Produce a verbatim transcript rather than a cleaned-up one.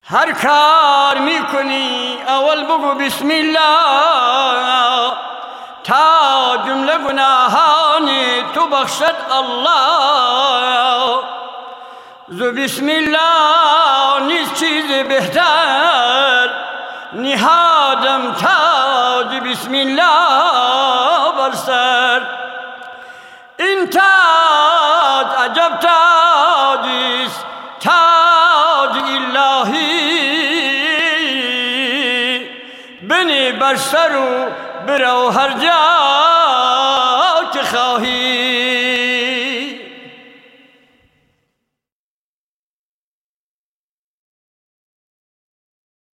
هر کار میکنی اول بگو بسم الله، تا جمله گناهان تو بخشد الله. زو بسم الله نیست چیز بهتر، نهادم تاج بسم الله بر سر. این تاج عجب تاجیست، تاج الهی. بنی بر سر و برو هر جا که خواهی.